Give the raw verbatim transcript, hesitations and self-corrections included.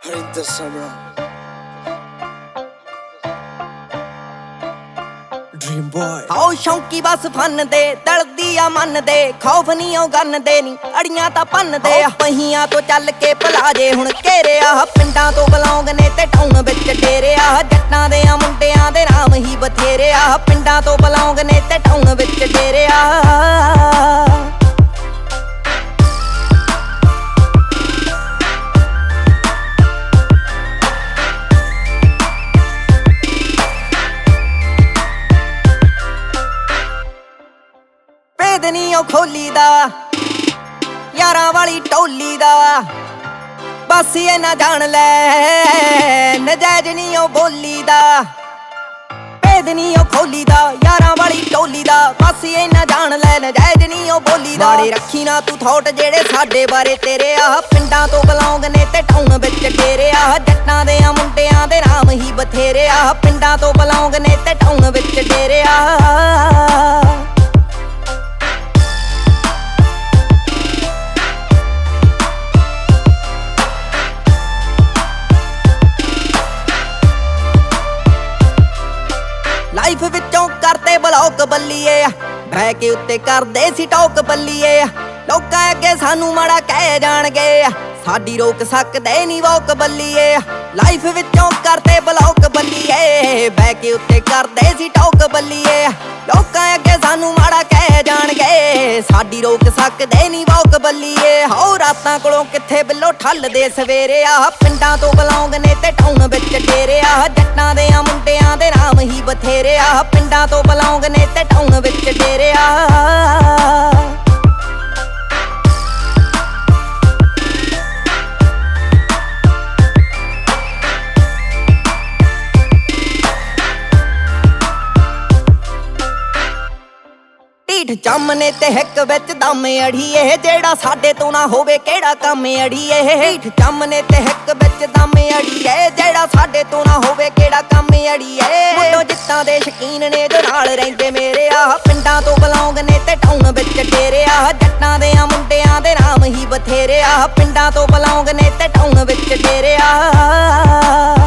ਹਰਿੰਦਰ ਸਮਰਾ dream boy ਆਓ ਸ਼ੌਂਕੀ ਬਸ fun ਦੇ ਦਲਦੀ ਆ ਮਨ ਦੇ ਖੌਫ ਨਹੀਂ ਉਹ ਗੰਨ ਦੇ ਨੀ ਅੜੀਆਂ ਤਾਂ ਪੰਨ ਦੇ ਆ ਪਹੀਆਂ ਤੋਂ ਚੱਲ ਕੇ ਪਲਾਜੇ ਹੁਣ ਘੇਰਿਆ ਪਿੰਡਾਂ ਤੋਂ ਬਲੌਂਗ ਨੇ ਤੇ ਟਾਊਨ ਵਿੱਚ ਡੇਰਿਆ ਜੱਟਾਂ ਦੇ ਆ ਮੁੰਡਿਆਂ ਦੇ ਨਾਮ ਹੀ ਬਥੇਰੇ ਆ ਪਿੰਡਾਂ ਤੋਂ ਬਲੌਂਗ ਨੇ ਤੇ ਟਾਊਨ ਵਿੱਚ ਡੇਰਿਆ ਨੀ ਉਹ ਖੋਲੀ ਦਾ ਯਾਰਾਂ ਵਾਲੀ ਟੋਲੀ ਦਾ ਬਸ ਇਹ ਨਾ ਜਾਣ ਲੈ ਨਜਾਇਜ਼ ਨੀ ਉਹ ਬੋਲੀ ਦਾ ਭੇਦ ਨੀ ਉਹ ਖੋਲੀ ਦਾ ਯਾਰਾਂ ਵਾਲੀ ਟੋਲੀ ਦਾ ਬਸ ਇਹ ਨਾ ਜਾਣ ਲੈ ਨਜਾਇਜ਼ ਨੀ ਉਹ ਬੋਲੀ ਦਾ ਮਾੜੇ ਰੱਖੀ ਨਾ ਤੂੰ ਥੋਟ ਜਿਹੜੇ ਸਾਡੇ ਬਾਰੇ ਤੇਰੇ ਆ ਪਿੰਡਾਂ ਤੋਂ ਬਲੌਂਗ ਨੇ ਤੇ ਟਾਊਨ ਵਿੱਚ ਡੇਰਿਆ ਜੱਟਾਂ ਦੇ ਆ ਮੁੰਡਿਆਂ ਦੇ ਨਾਮ ਹੀ ਬਥੇਰੇ ਆ ਪਿੰਡਾਂ ਤੋਂ ਬਲੌਂਗ ਨੇ ਤੇ ਟਾਊਨ ਵਿੱਚ ਡੇਰਿਆ ਲਾਈਫ ਵਿੱਚੋਂ ਕਰਦੇ ਬਲੌਕ ਬੱਲੀਏ ਬਹਿ ਕੇ ਉੱਤੇ ਕਰਦੇ ਸੀ ਟੌਕ ਬੱਲੀਏ ਲੋਕਾਂ ਅੱਗੇ ਸਾਨੂੰ ਮਾੜਾ ਕਹਿ ਜਾਣਗੇ ਸਾਡੀ ਰੋਕ ਸਕਦੇ ਨੀ ਵੋਕ ਬੱਲੀਏ ਲਾਈਫ ਵਿੱਚੋਂ ਕਰਦੇ ਬਲੌਕ ਬੱਲੀਏ ਬਹਿ ਕੇ ਉੱਤੇ ਕਰਦੇ ਸੀ ਟੌਕ ਬੱਲੀਏ ਲੋਕਾਂ ਅੱਗੇ ਸਾਨੂੰ ਮਾੜਾ ਕਹਿ ਜਾਣਗੇ ਸਾਡੀ ਰੋਕ ਸਕਦੇ ਨੀ ਵੋਕ ਬੱਲੀਏ ਹੋ ਰਾਤਾਂ ਕੋਲੋਂ ਕਿੱਥੇ ਬਿੱਲੋ ਠੱਲਦੇ ਸਵੇਰੇ ਆ ਪਿੰਡਾਂ ਤੋਂ ਬਲੌਂਗ ਨੇ ਤੇ ਟਾਊਨ ਵਿੱਚ ਡੇਰਿਆ ਜੱਟਾਂ ਦੇ ਆ ਮੁੰਡਿਆਂ ਦੇ ਨਾਮ ਹੀ ਬਥੇਰੇ ਆ ਪਿੰਡਾਂ ਤੋਂ ਬਲੌਂਗ ਨੇ ਤੇ ਟਾਊਨ ਵਿੱਚ ਡੇਰਿਆ ਢੀਠ ਚੰਮ ਨੇ ਤੇ ਹਿੱਕ ਵਿੱਚ ਦਮ ਅੜੀਏ ਜਿਹੜਾ ਸਾਡੇ ਤੋਂ ਨਾ ਹੋਵੇ ਕਿਹੜਾ ਕੰਮ ਅੜੀਏ ਢੀਠ ਚੰਮ ਨੇ ਤੇ ਹਿੱਕ ਵਿੱਚ ਦਮ ਅੜੀਏ ਜਿਹੜਾ ਸਾਡੇ ਤੋਂ ਨਾ ਹੋਵੇ ਕਿਹੜਾ ਕੰਮ ਅੜੀਏ ਮੁੰਡੋ ਜਿੱਤਾਂ ਦੇ ਸ਼ਕੀਨ ਨੇ ਜੋ ਨਾਲ ਰਹਿੰਦੇ ਮੇਰੇ ਆ ਪਿੰਡਾਂ ਤੋਂ ਬਲੌਂਗ ਨੇ ਤੇ ਟਾਊਨ ਵਿੱਚ ਡੇਰਿਆ ਜੱਟਾਂ ਦੇ ਆ ਮੁੰਡਿਆਂ ਦੇ ਨਾਮ ਹੀ ਬਥੇਰੇ ਆ ਪਿੰਡਾਂ ਤੋਂ ਬਲੌਂਗ ਨੇ ਤੇ ਟਾਊਨ ਵਿੱਚ ਡੇਰਿਆ